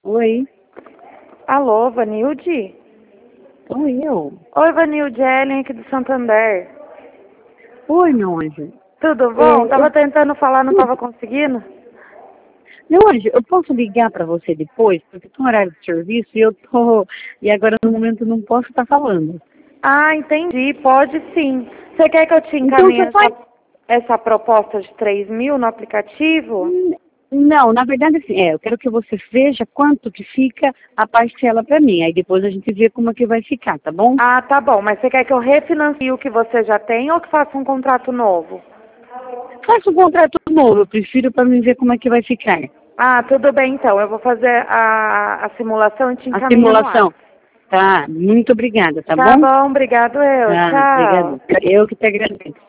Oi. Alô, Vanilde? Oi, eu. Oi, Vanilde, é Ellen aqui do Santander. Oi, meu anjo. Tudo bom? É, Tava tentando falar, não tava conseguindo? Meu anjo, eu posso ligar pra você depois? Porque tô no horário de serviço e eu tô... E agora, no momento, eu não posso estar falando. Ah, entendi, pode sim. Você quer que eu te Então, encaminhe você faz... essa proposta de 3.000 no aplicativo? Não, na verdade, assim, eu quero que você veja quanto que fica a parcela pra mim. Aí depois a gente vê como é que vai ficar, tá bom? Ah, tá bom, mas você quer que eu refinancie o que você já tem ou que faça um contrato novo? Faça um contrato novo, eu prefiro pra mim ver como é que vai ficar. Ah, tudo bem então, eu vou fazer a simulação e te A encaminho no ar. simulação. Tá, muito obrigada, tá Tá bom? bom, obrigado eu, Tá, obrigada. tchau. Eu que te agradeço.